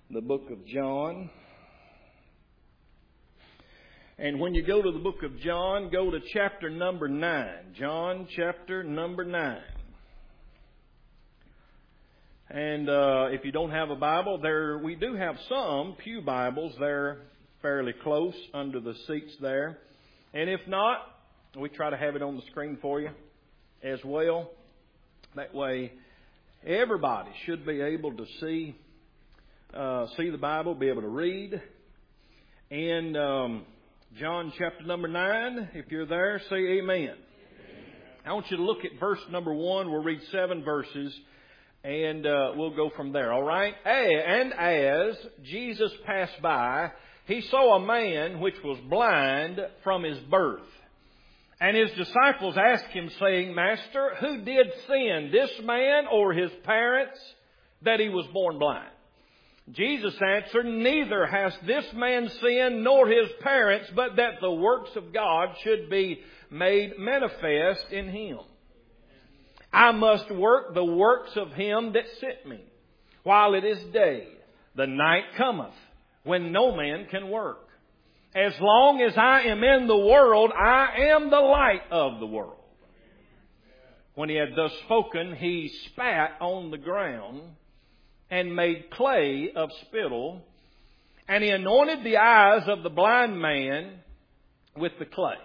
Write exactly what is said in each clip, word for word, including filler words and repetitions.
the book of John. And when you go to the book of John, go to chapter number nine. John chapter number nine. And uh, if you don't have a Bible, there we do have some pew Bibles. They're fairly close under the seats there. And if not, we try to have it on the screen for you as well. That way, everybody should be able to see uh, see the Bible, be able to read. And um, John chapter number nine, if you're there, say amen. Amen. I want you to look at verse number one. We'll read seven verses, and uh, we'll go from there, all right? And as Jesus passed by, he saw a man which was blind from his birth. And his disciples asked him, saying, Master, who did sin, this man or his parents, that he was born blind? Jesus answered, Neither has this man sinned nor his parents, but that the works of God should be made manifest in him. I must work the works of him that sent me, while it is day. The night cometh, when no man can work. As long as I am in the world, I am the light of the world. When he had thus spoken, he spat on the ground and made clay of spittle, and he anointed the eyes of the blind man with the clay,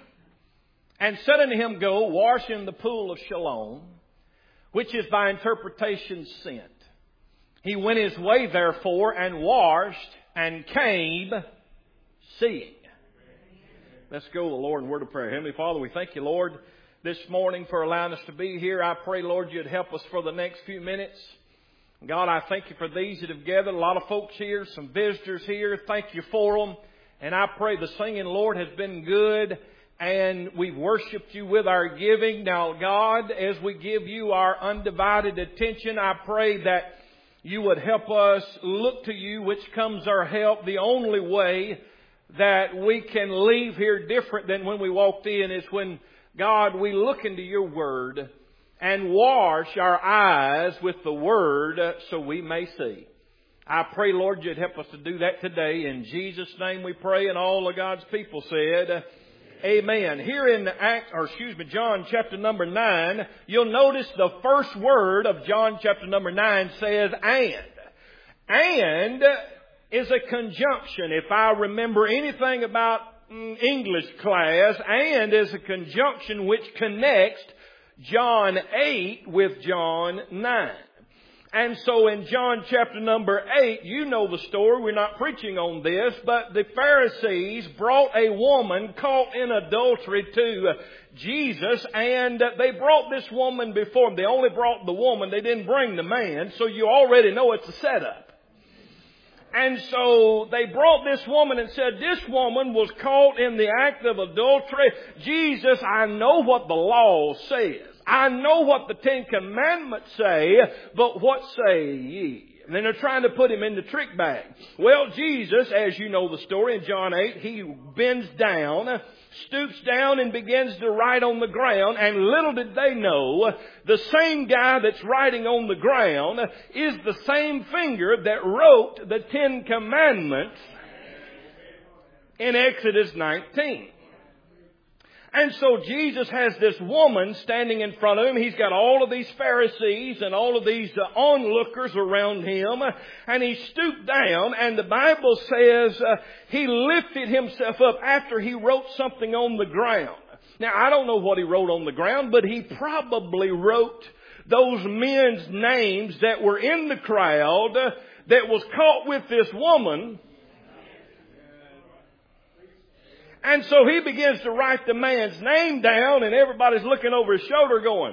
and said unto him, Go, wash in the pool of Siloam, which is by interpretation sent. He went his way therefore, and washed, and came seeing. Let's go to the Lord in word of prayer. Heavenly Father, we thank you, Lord, this morning for allowing us to be here. I pray, Lord, you'd help us for the next few minutes. God, I thank you for these that have gathered. A lot of folks here, some visitors here. Thank you for them. And I pray the singing, Lord, has been good. And we've worshiped you with our giving. Now, God, as we give you our undivided attention, I pray that you would help us look to you, which comes our help. The only way that we can leave here different than when we walked in is when, God, we look into your word and wash our eyes with the word so we may see. I pray, Lord, you'd help us to do that today. In Jesus' name we pray, and all of God's people said, Amen. Here in the Act, or excuse me, John chapter number nine, you'll notice the first word of John chapter number nine says, and. And is a conjunction. If I remember anything about English class, and is a conjunction which connects John eight with John nine. And so in John chapter number eight, you know the story. We're not preaching on this, but the Pharisees brought a woman caught in adultery to Jesus, and they brought this woman before them. They only brought the woman. They didn't bring the man. So you already know it's a setup. And so they brought this woman and said, this woman was caught in the act of adultery. Jesus, I know what the law says. I know what the Ten Commandments say, but what say ye? And then they're trying to put him in the trick bag. Well, Jesus, as you know the story in John eight, he bends down, stoops down and begins to write on the ground. And little did they know, the same guy that's writing on the ground is the same finger that wrote the Ten Commandments in Exodus nineteen. And so Jesus has this woman standing in front of him. He's got all of these Pharisees and all of these uh, onlookers around him. And he stooped down, and the Bible says uh, he lifted himself up after he wrote something on the ground. Now, I don't know what he wrote on the ground, but he probably wrote those men's names that were in the crowd uh, that was caught with this woman. And so he begins to write the man's name down, and everybody's looking over his shoulder going.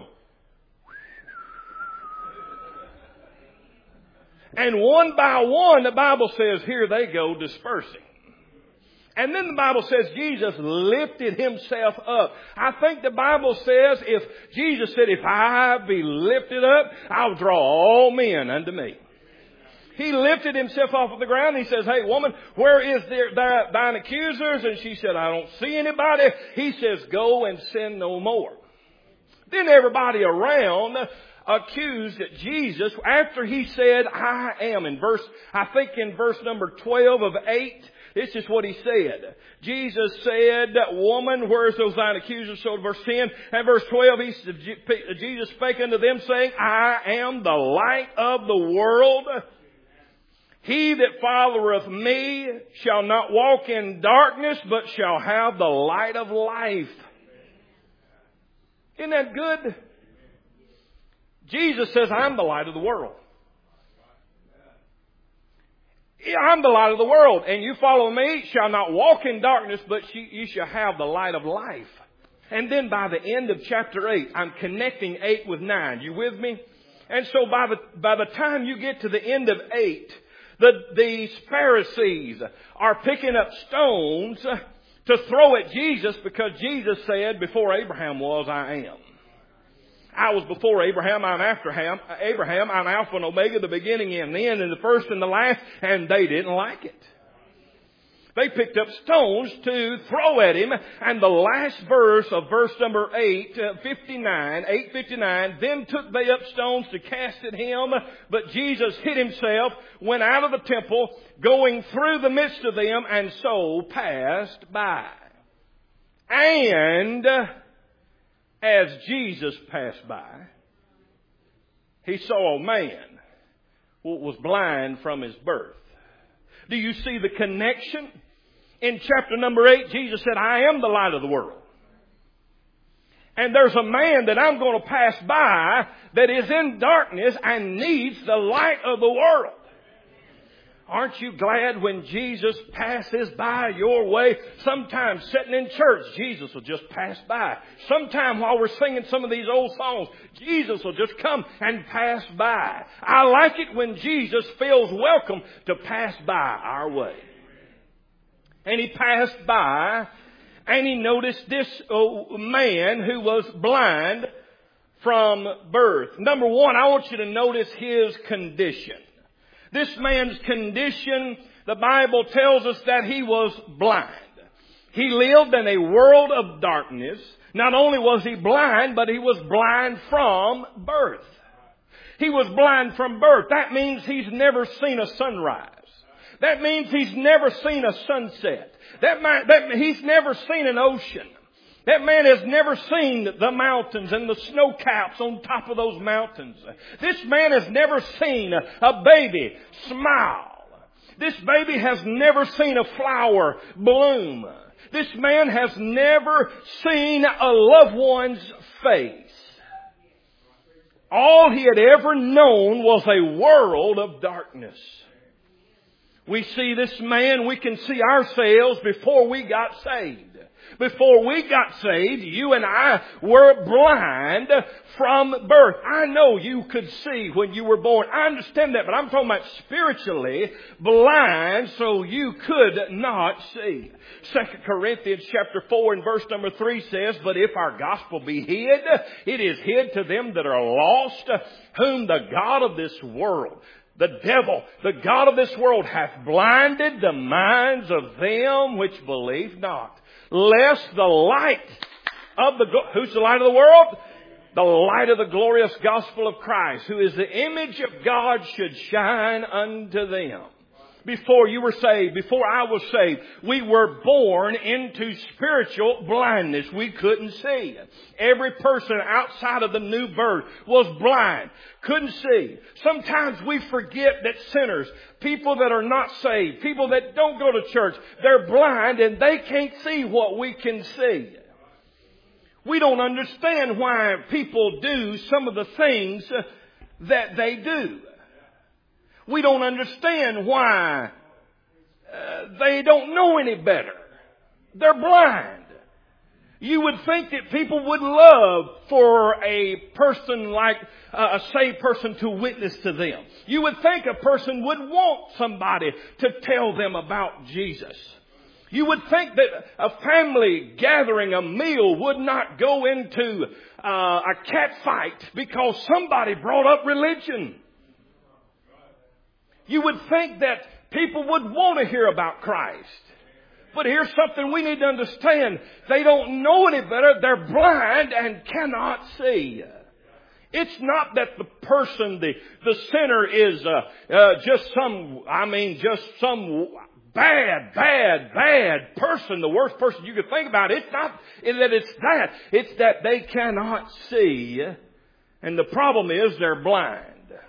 And one by one, the Bible says, here they go dispersing. And then the Bible says Jesus lifted himself up. I think the Bible says, if Jesus said, if I be lifted up, I'll draw all men unto me. He lifted himself off of the ground. He says, hey, woman, where is there, there, thine accusers? And she said, I don't see anybody. He says, go and sin no more. Then everybody around accused Jesus after He said, I am. In verse, I think in verse number twelve of eight, this is what He said. Jesus said, woman, where is those thine accusers? So verse ten and verse twelve, he, Jesus spake unto them, saying, I am the light of the world. He that followeth me shall not walk in darkness, but shall have the light of life. Isn't that good? Jesus says, I'm the light of the world. I'm the light of the world, and you follow me shall not walk in darkness, but you shall have the light of life. And then by the end of chapter eight, I'm connecting eight with nine. You with me? And so by the, by the time you get to the end of eight, the, these Pharisees are picking up stones to throw at Jesus because Jesus said, before Abraham was, I am. I was before Abraham, I'm after Abraham, I'm Alpha and Omega, the beginning and the end, and the first and the last, and they didn't like it. They picked up stones to throw at Him, and the last verse of verse number eight, fifty-nine, eight fifty-nine, then took they up stones to cast at Him, but Jesus hid Himself, went out of the temple, going through the midst of them, and so passed by. And as Jesus passed by, He saw a man who was blind from his birth. Do you see the connection? In chapter number eight, Jesus said, I am the light of the world. And there's a man that I'm going to pass by that is in darkness and needs the light of the world. Aren't you glad when Jesus passes by your way? Sometimes sitting in church, Jesus will just pass by. Sometime while we're singing some of these old songs, Jesus will just come and pass by. I like it when Jesus feels welcome to pass by our way. And He passed by and He noticed this man who was blind from birth. Number one, I want you to notice his condition. This man's condition, the Bible tells us that he was blind. He lived in a world of darkness. Not only was he blind, but he was blind from birth. He was blind from birth. That means he's never seen a sunrise. That means he's never seen a sunset. That, might, that he's never seen an ocean. That man has never seen the mountains and the snow caps on top of those mountains. This man has never seen a baby smile. This baby has never seen a flower bloom. This man has never seen a loved one's face. All he had ever known was a world of darkness. We see this man, we can see ourselves before we got saved. Before we got saved, you and I were blind from birth. I know you could see when you were born. I understand that, but I'm talking about spiritually blind so you could not see. Second Corinthians chapter four and verse number three says, but if our gospel be hid, it is hid to them that are lost, whom the God of this world, the devil, the God of this world hath blinded the minds of them which believe not. Lest the light of the, who's the light of the world? The light of the glorious gospel of Christ, who is the image of God, should shine unto them. Before you were saved, before I was saved, we were born into spiritual blindness. We couldn't see. Every person outside of the new birth was blind, couldn't see. Sometimes we forget that sinners, people that are not saved, people that don't go to church, they're blind and they can't see what we can see. We don't understand why people do some of the things that they do. We don't understand why uh, they don't know any better. They're blind. You would think that people would love for a person like uh, a saved person to witness to them. You would think a person would want somebody to tell them about Jesus. You would think that a family gathering a meal would not go into uh, a cat fight because somebody brought up religion. You would think that people would want to hear about Christ. But here's something we need to understand. They don't know any better. They're blind and cannot see. It's not that the person, the, the sinner is uh, uh, just some, I mean, just some bad, bad, bad person, the worst person you could think about. It's not that it's that. It's that they cannot see. And the problem is they're blind.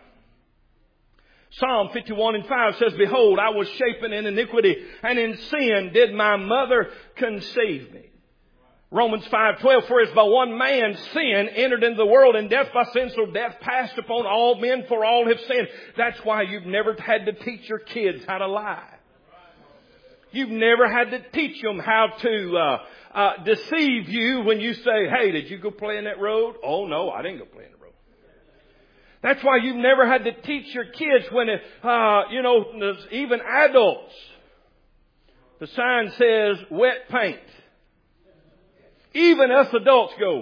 Psalm fifty-one and five says, Behold, I was shapen in iniquity, and in sin did my mother conceive me. Romans five twelve, For as by one man sin entered into the world, and death by sin, so death passed upon all men, for all have sinned. That's why you've never had to teach your kids how to lie. You've never had to teach them how to uh, uh, deceive you when you say, Hey, did you go play in that road? Oh, no, I didn't go play in the road. That's why you've never had to teach your kids when, it, uh, you know, even adults. The sign says wet paint. Even us adults go.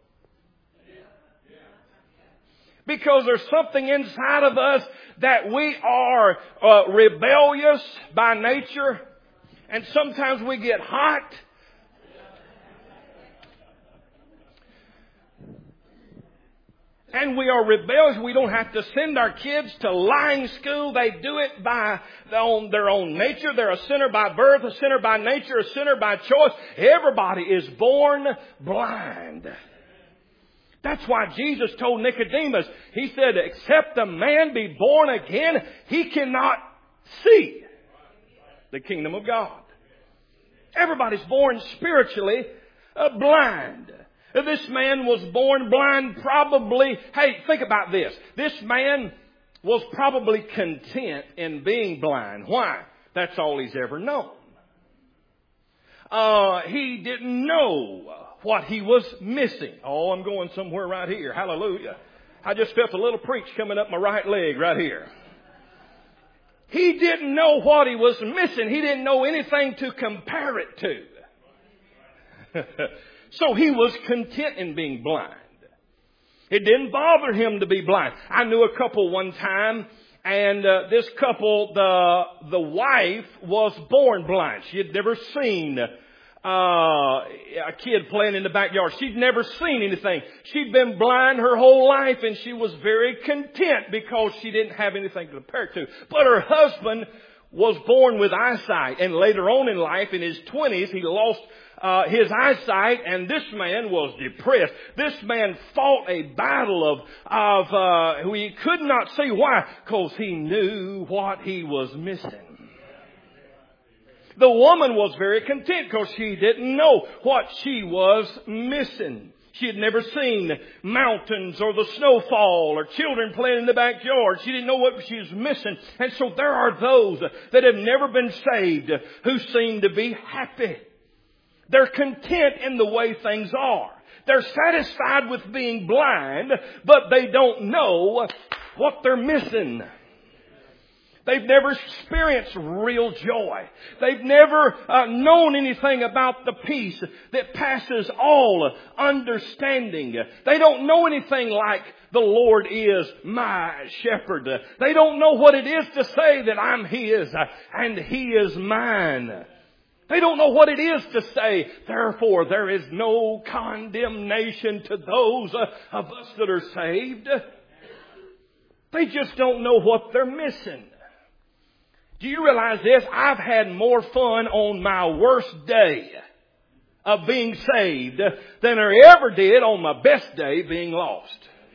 Because there's something inside of us that we are uh, rebellious by nature. And sometimes we get hot. And we are rebellious. We don't have to send our kids to lying school. They do it by their own, their own nature. They're a sinner by birth, a sinner by nature, a sinner by choice. Everybody is born blind. That's why Jesus told Nicodemus, He said, except a man be born again, he cannot see the kingdom of God. Everybody's born spiritually uh, blind. This man was born blind probably. Hey, think about this. This man was probably content in being blind. Why? That's all he's ever known. Uh, he didn't know what he was missing. Oh, I'm going somewhere right here. Hallelujah. I just felt a little preach coming up my right leg right here. He didn't know what he was missing. He didn't know anything to compare it to. So he was content in being blind. It didn't bother him to be blind. I knew a couple one time, and uh, this couple, the the wife was born blind. She had never seen uh, a kid playing in the backyard. She'd never seen anything. She'd been blind her whole life, and she was very content because she didn't have anything to compare it to. But her husband was born with eyesight, and later on in life, in his twenties, he lost Uh, his eyesight, and this man was depressed. This man fought a battle of, of uh, he could not see. Why? Because he knew what he was missing. The woman was very content because she didn't know what she was missing. She had never seen mountains or the snowfall or children playing in the backyard. She didn't know what she was missing. And so there are those that have never been saved who seem to be happy. They're content in the way things are. They're satisfied with being blind, but they don't know what they're missing. They've never experienced real joy. They've never uh, known anything about the peace that passes all understanding. They don't know anything like the Lord is my shepherd. They don't know what it is to say that I'm His and He is mine. They don't know what it is to say, therefore there is no condemnation to those of us that are saved. They just don't know what they're missing. Do you realize this? I've had more fun on my worst day of being saved than I ever did on my best day being lost.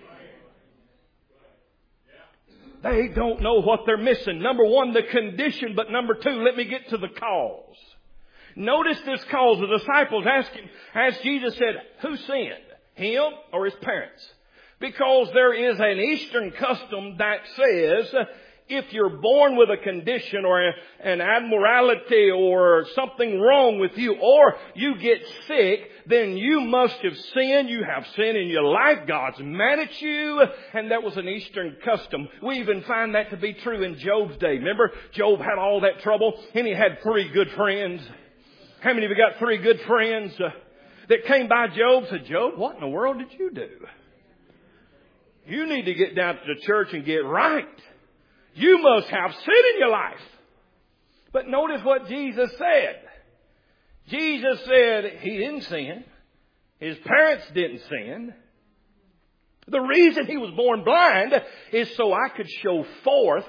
They don't know what they're missing. Number one, the condition, but number two, let me get to the cause. Notice this cause. The disciples asked him, as Jesus said, who sinned? Him or his parents? Because there is an Eastern custom that says if you're born with a condition or an abnormality or something wrong with you, or you get sick, then you must have sinned. You have sin in your life. God's mad at you. And that was an Eastern custom. We even find that to be true in Job's day. Remember, Job had all that trouble and he had three good friends. How many of you got three good friends uh, that came by Job and said, Job, what in the world did you do? You need to get down to the church and get right. You must have sin in your life. But notice what Jesus said. Jesus said he didn't sin. His parents didn't sin. The reason He was born blind is so I could show forth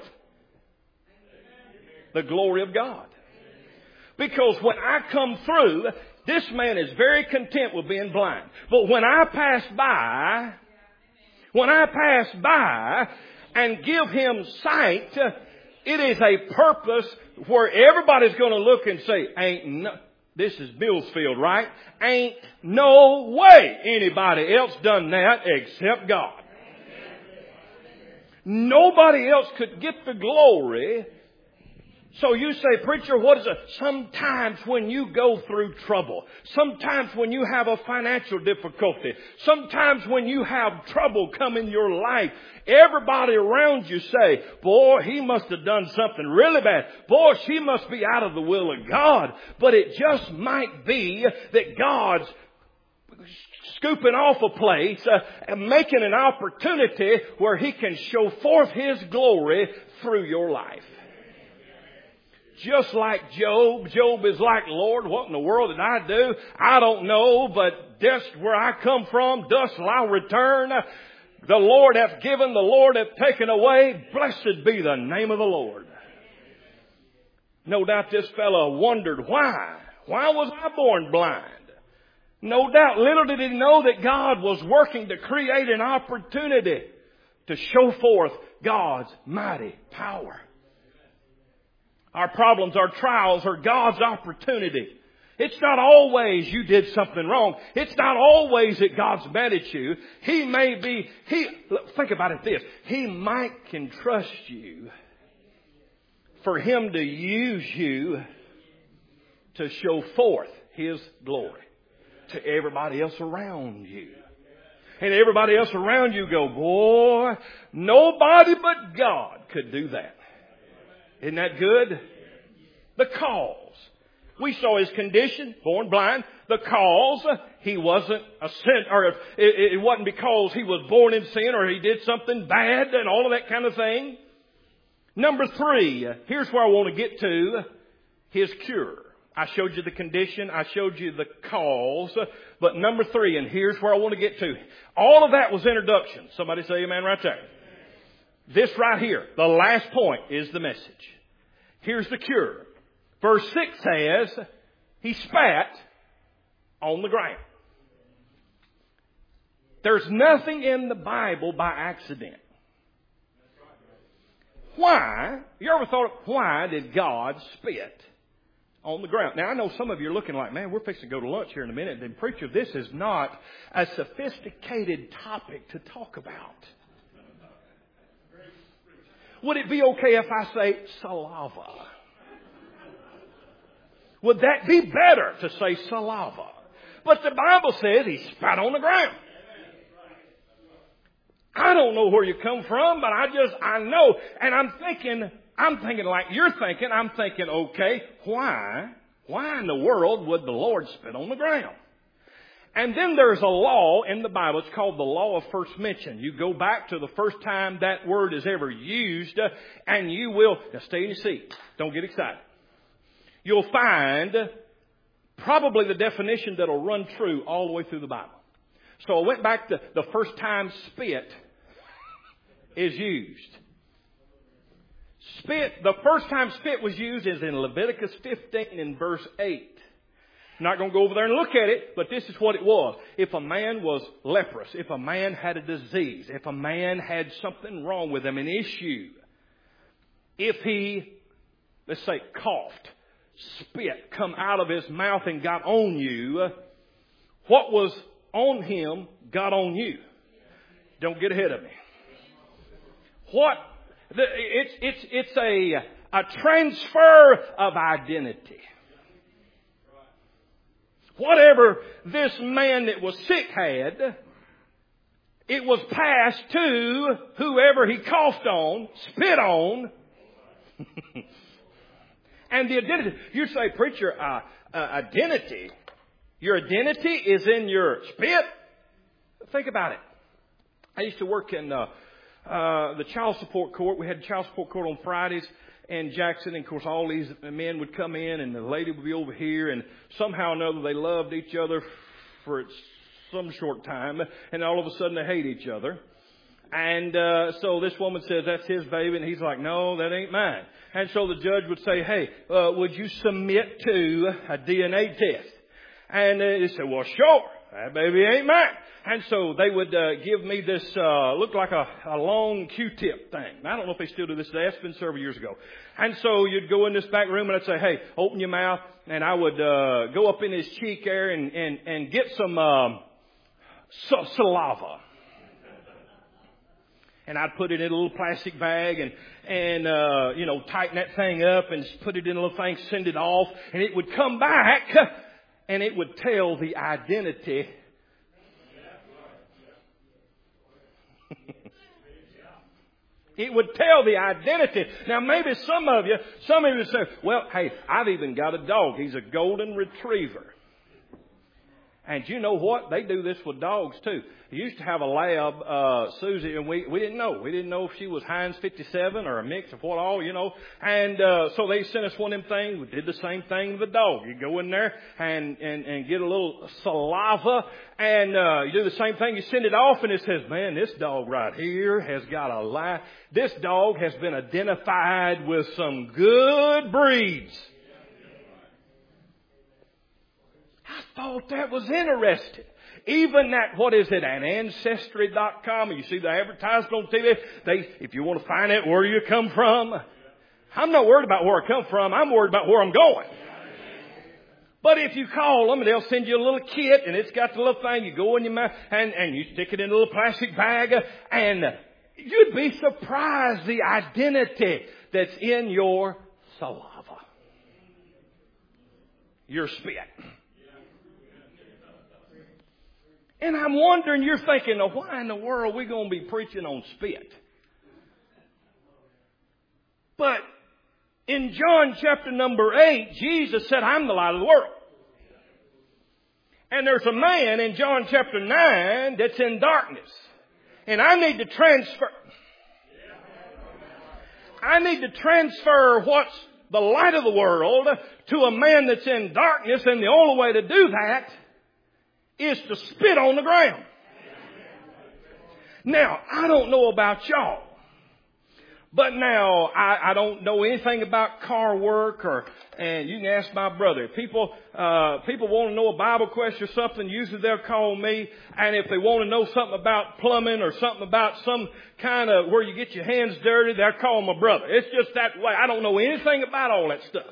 the glory of God. Because when I come through, this man is very content with being blind. But when I pass by, when I pass by and give him sight, it is a purpose where everybody's going to look and say, ain't no, this is Billsfield, right? Ain't no way anybody else done that except God. Nobody else could get the glory. So you say, preacher, what is it? Sometimes when you go through trouble, sometimes when you have a financial difficulty, sometimes when you have trouble come in your life, everybody around you say, boy, he must have done something really bad. Boy, she must be out of the will of God. But it just might be that God's scooping off a place uh, and making an opportunity where He can show forth His glory through your life. Just like Job. Job is like, Lord, what in the world did I do? I don't know, but dust where I come from, dust will I return. The Lord hath given, the Lord hath taken away. Blessed be the name of the Lord. No doubt this fellow wondered why. Why was I born blind? No doubt, little did he know that God was working to create an opportunity to show forth God's mighty power. Our problems, our trials are God's opportunity. It's not always you did something wrong. It's not always that God's mad at you. He may be, He, think about it this, He might can trust you for Him to use you to show forth His glory to everybody else around you. And everybody else around you go, boy, nobody but God could do that. Isn't that good? The cause. We saw his condition, born blind. The cause, he wasn't a sin, or it, it wasn't because he was born in sin or he did something bad and all of that kind of thing. Number three, here's where I want to get to, his cure. I showed you the condition. I showed you the cause. But number three, and here's where I want to get to. All of that was introduction. Somebody say amen right there. This right here, the last point, is the message. Here's the cure. Verse six says, he spat on the ground. There's nothing in the Bible by accident. Why? You ever thought, why did God spit on the ground? Now, I know some of you are looking like, man, we're fixing to go to lunch here in a minute. And preacher, this is not a sophisticated topic to talk about. Would it be okay if I say saliva? Would that be better to say saliva? But the Bible says he spat on the ground. I don't know where you come from, but I just, I know. And I'm thinking, I'm thinking like you're thinking. I'm thinking, okay, why, why in the world would the Lord spit on the ground? And then there's a law in the Bible. It's called the law of first mention. You go back to the first time that word is ever used, uh, and you will, now stay in your seat. Don't get excited. You'll find probably the definition that'll run true all the way through the Bible. So I went back to the first time spit is used. Spit, the first time spit was used is in Leviticus fifteen in verse eight. I'm not going to go over there and look at it, but this is what it was. If a man was leprous, if a man had a disease, if a man had something wrong with him, an issue, if he, let's say, coughed, spit come out of his mouth and got on you, what was on him got on you. Don't get ahead of me. What? The, it's it's it's a a transfer of identity. Whatever this man that was sick had, it was passed to whoever he coughed on, spit on. And the identity, you say, preacher, uh, uh, identity, your identity is in your spit? Think about it. I used to work in uh, uh, the child support court. We had child support court on Fridays in Jackson. And of course, all these men would come in and the lady would be over here. And somehow or another, they loved each other for some short time. And all of a sudden, they hate each other. And uh, so this woman says, that's his baby. And he's like, no, that ain't mine. And so the judge would say, hey, uh, would you submit to a D N A test? And uh, they said, well, sure. That baby ain't mine. And so they would uh, give me this, uh, looked like a, a long Q-tip thing. I don't know if they still do this today. That's been several years ago. And so you'd go in this back room and I'd say, hey, open your mouth. And I would uh, go up in his cheek there and, and, and get some um, saliva. And I'd put it in a little plastic bag and, and uh, you know, tighten that thing up and put it in a little thing, send it off. And it would come back and it would tell the identity. It would tell the identity. Now, maybe some of you, some of you say, well, hey, I've even got a dog. He's a golden retriever. And you know what? They do this with dogs, too. They used to have a lab, uh, Susie, and we, we didn't know. We didn't know if she was Heinz fifty-seven or a mix of what all, you know. And uh, so they sent us one of them things. We did the same thing with the dog. You go in there and, and, and get a little saliva, and uh, you do the same thing. You send it off, and it says, man, this dog right here has got a life. This dog has been identified with some good breeds. I thought that was interesting. Even that, what is it, an ancestry dot com, you see the advertisement on T V, they, if you want to find out where you come from, I'm not worried about where I come from, I'm worried about where I'm going. But if you call them, they'll send you a little kit, and it's got the little thing, you go in your mouth, and, and you stick it in a little plastic bag, and you'd be surprised the identity that's in your saliva. Your spit. And I'm wondering, you're thinking, oh, why in the world are we going to be preaching on spit? But in John chapter number eight, Jesus said, I'm the light of the world. And there's a man in John chapter nine that's in darkness. And I need to transfer. I need to transfer what's the light of the world to a man that's in darkness. And the only way to do that is to spit on the ground. Now, I don't know about y'all, but now I, I don't know anything about car work, or and you can ask my brother. If people uh, people want to know a Bible question or something, usually they'll call me. And if they want to know something about plumbing or something about some kind of where you get your hands dirty, they'll call my brother. It's just that way. I don't know anything about all that stuff.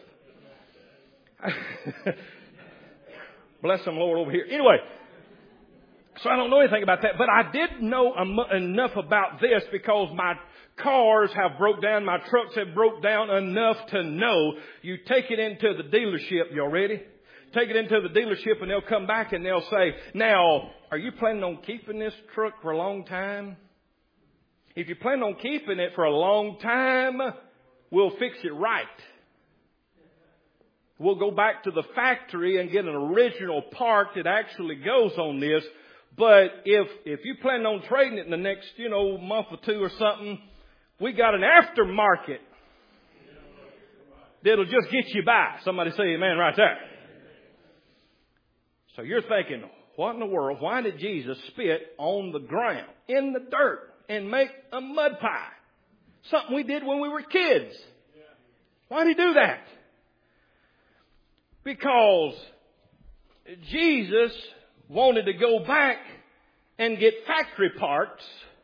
Bless them, Lord, over here. Anyway. So I don't know anything about that, but I did know enough about this because my cars have broke down, my trucks have broke down enough to know you take it into the dealership. Y'all ready? Take it into the dealership and they'll come back and they'll say, now, are you planning on keeping this truck for a long time? If you plan on keeping it for a long time, we'll fix it right. We'll go back to the factory and get an original part that actually goes on this. But if, if you plan on trading it in the next, you know, month or two or something, we got an aftermarket that'll just get you by. Somebody say amen right there. So you're thinking, what in the world? Why did Jesus spit on the ground, in the dirt, and make a mud pie? Something we did when we were kids. Why did he do that? Because Jesus wanted to go back and get factory parts.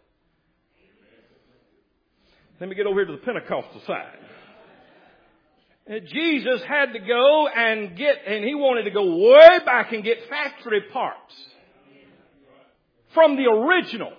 Let me get over here to the Pentecostal side. Jesus had to go and get, and he wanted to go way back and get factory parts from the original.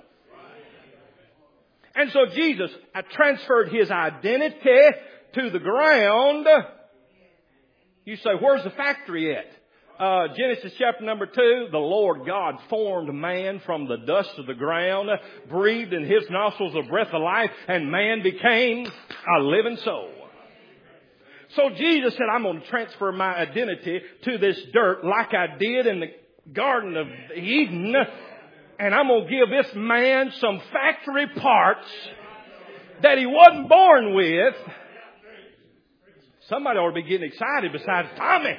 And so Jesus had transferred his identity to the ground. You say, where's the factory at? Uh, Genesis chapter number two, the Lord God formed man from the dust of the ground, breathed in his nostrils a breath of life, and man became a living soul. So Jesus said, I'm going to transfer my identity to this dirt like I did in the Garden of Eden, and I'm going to give this man some factory parts that he wasn't born with. Somebody ought to be getting excited besides Tommy.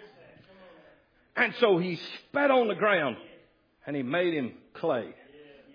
And so he spat on the ground and he made him clay.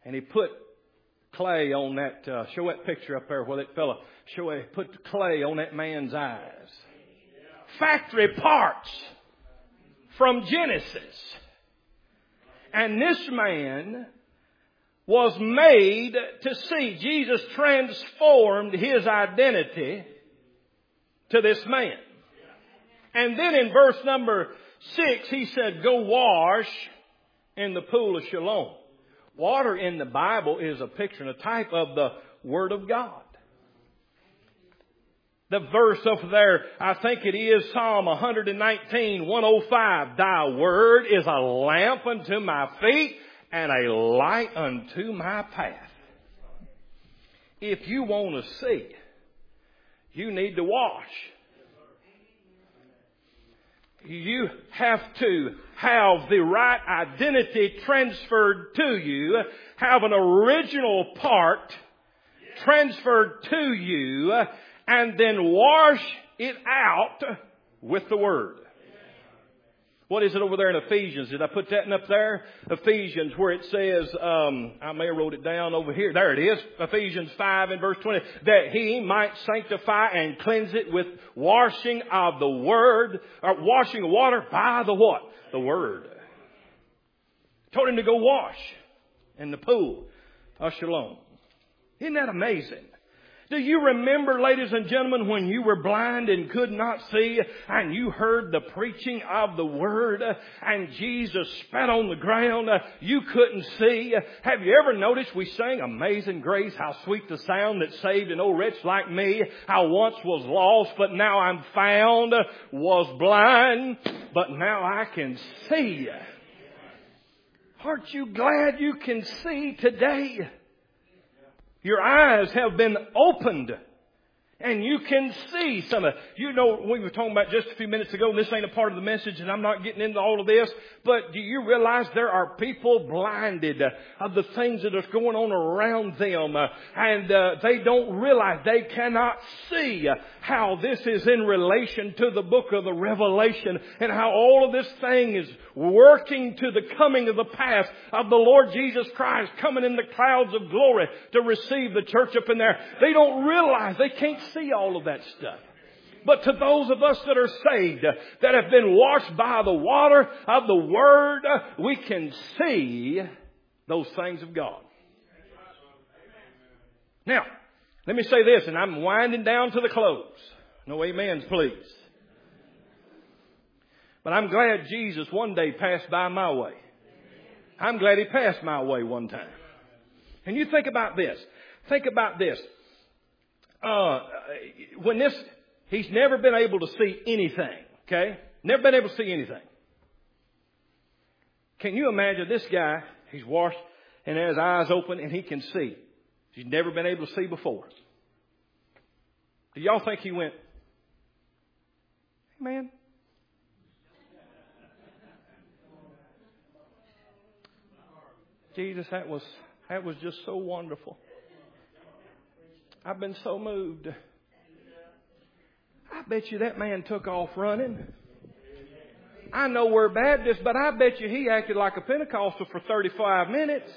And he put clay on that, uh, show that picture up there where that fella, show he put the clay on that man's eyes. Factory parts from Genesis. And this man was made to see. Jesus transformed his identity to this man. And then in verse number six, he said, go wash in the pool of Siloam. Water in the Bible is a picture and a type of the Word of God. The verse over there, I think it is Psalm one nineteen, one oh five. Thy word is a lamp unto my feet and a light unto my path. If you want to see, you need to wash. You have to have the right identity transferred to you, have an original part transferred to you, and then wash it out with the Word. What is it over there in Ephesians? Did I put that up there? Ephesians, where it says, um, I may have wrote it down over here. There it is. Ephesians five and verse twenty. That he might sanctify and cleanse it with washing of the Word, or washing of water by the what? The Word. Told him to go wash in the pool of Siloam. Isn't that amazing? Do you remember, ladies and gentlemen, when you were blind and could not see and you heard the preaching of the Word and Jesus spat on the ground, you couldn't see? Have you ever noticed we sang Amazing Grace, how sweet the sound that saved an old wretch like me? I once was lost, but now I'm found, was blind, but now I can see. Aren't you glad you can see today? Your eyes have been opened and you can see some of it. You know, we were talking about just a few minutes ago, and this ain't a part of the message and I'm not getting into all of this, but do you realize there are people blinded of the things that are going on around them, uh, and uh, they don't realize, they cannot see how this is in relation to the book of the Revelation and how all of this thing is working to the coming of the past of the Lord Jesus Christ coming in the clouds of glory to receive the church up in there. They don't realize, they can't see all of that stuff. But to those of us that are saved, that have been washed by the water of the Word, we can see those things of God. Now, let me say this, and I'm winding down to the close. No amens, please. But I'm glad Jesus one day passed by my way. I'm glad He passed my way one time. And you think about this. Think about this. Uh, when this, he's never been able to see anything. Okay? Never been able to see anything. Can you imagine this guy? He's washed and has his eyes open and he can see. He's never been able to see before. Do y'all think he went, hey man? Jesus, that was, that was just so wonderful. I've been so moved. I bet you that man took off running. I know we're Baptists, but I bet you he acted like a Pentecostal for thirty-five minutes.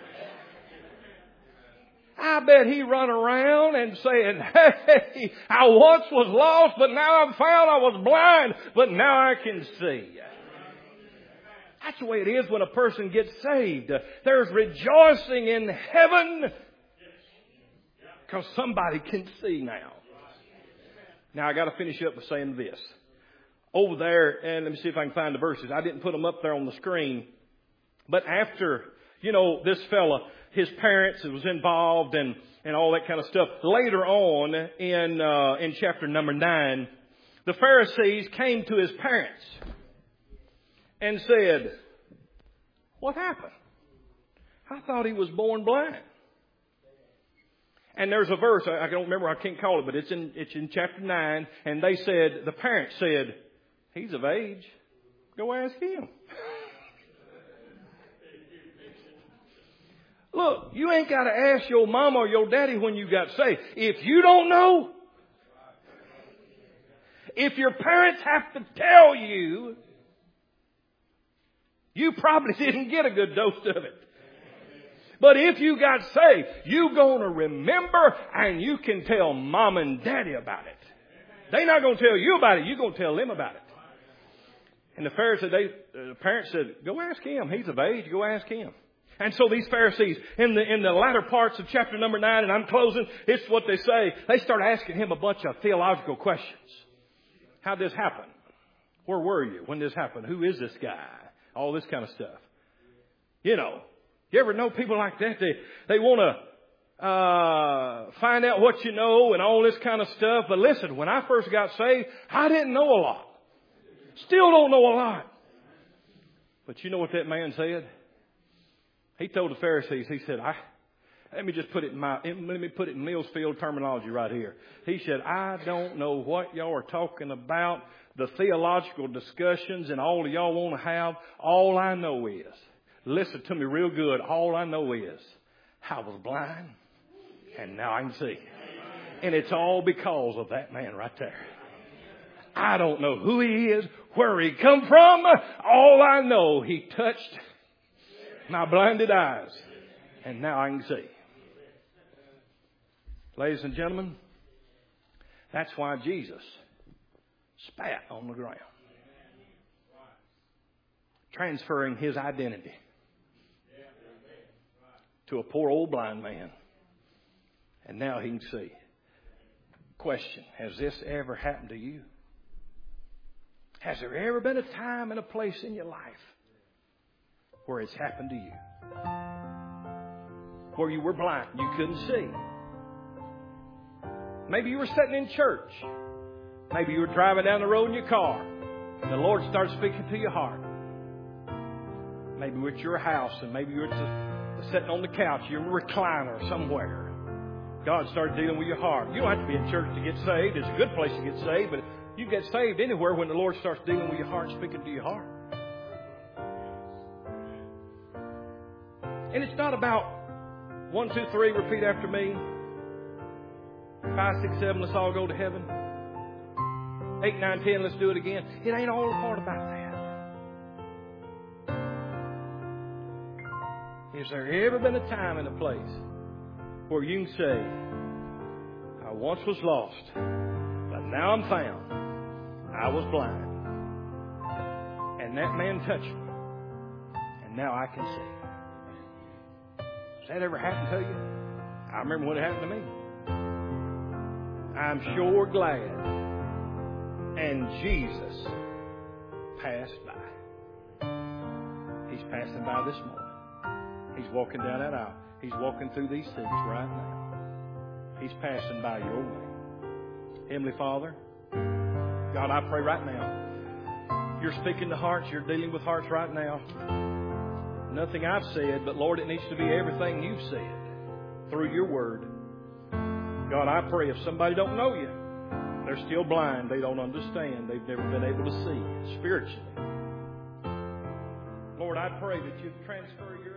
I bet he run around and saying, hey, I once was lost, but now I'm found. I was blind, but now I can see. That's the way it is when a person gets saved. There's rejoicing in heaven because somebody can see now. Now I got to finish up by saying this. Over there, and let me see if I can find the verses. I didn't put them up there on the screen. But after, you know, this fella, his parents was involved and, and all that kind of stuff. Later on in, uh, in chapter number nine, the Pharisees came to his parents and said, what happened? I thought he was born blind. And there's a verse, I don't remember, I can't call it, but it's in, it's in chapter nine. And they said, the parents said, he's of age. Go ask him. Look, you ain't got to ask your mama or your daddy when you got saved. If you don't know, if your parents have to tell you, you probably didn't get a good dose of it. But if you got saved, you're going to remember and you can tell mom and daddy about it. They're not going to tell you about it. You're going to tell them about it. And the Pharisees, they, the parents said, go ask him. He's of age. Go ask him. And so these Pharisees, in the, in the latter parts of chapter number nine, and I'm closing, it's what they say. They start asking him a bunch of theological questions. How'd this happen? Where were you when this happened? Who is this guy? All this kind of stuff. You know, you ever know people like that? They, they want to uh, find out what you know and all this kind of stuff. But listen, when I first got saved, I didn't know a lot. Still don't know a lot. But you know what that man said? He told the Pharisees, he said, I, let me just put it in my, let me put it in Millsfield terminology right here. He said, I don't know what y'all are talking about, the theological discussions and all y'all want to have. All I know is, listen to me real good, all I know is, I was blind and now I can see. And it's all because of that man right there. I don't know who he is, where he come from. All I know, he touched my blinded eyes, and now I can see. Ladies and gentlemen, that's why Jesus spat on the ground, transferring his identity to a poor old blind man, and now he can see. Question, has this ever happened to you? Has there ever been a time and a place in your life where it's happened to you? Where you were blind, you couldn't see. Maybe you were sitting in church. Maybe you were driving down the road in your car, and the Lord started speaking to your heart. Maybe you're at your house, and maybe you're just sitting on the couch, you're in a recliner somewhere. God started dealing with your heart. You don't have to be in church to get saved. It's a good place to get saved, but you get saved anywhere when the Lord starts dealing with your heart, speaking to your heart. And it's not about one, two, three, repeat after me. Five, six, seven, let's all go to heaven. Eight, nine, ten, let's do it again. It ain't all a part about that. Has there ever been a time and a place where you can say, I once was lost, but now I'm found. I was blind, and that man touched me, and now I can see. Has that ever happened to you? I remember when it happened to me. I'm sure glad. And Jesus passed by. He's passing by this morning. He's walking down that aisle. He's walking through these seats right now. He's passing by your way. Heavenly Father, God, I pray right now. You're speaking to hearts. You're dealing with hearts right now. Nothing I've said, but Lord, it needs to be everything you've said through your word. God, I pray if somebody don't know you, they're still blind, they don't understand, they've never been able to see spiritually. Lord, I pray that you'd transfer your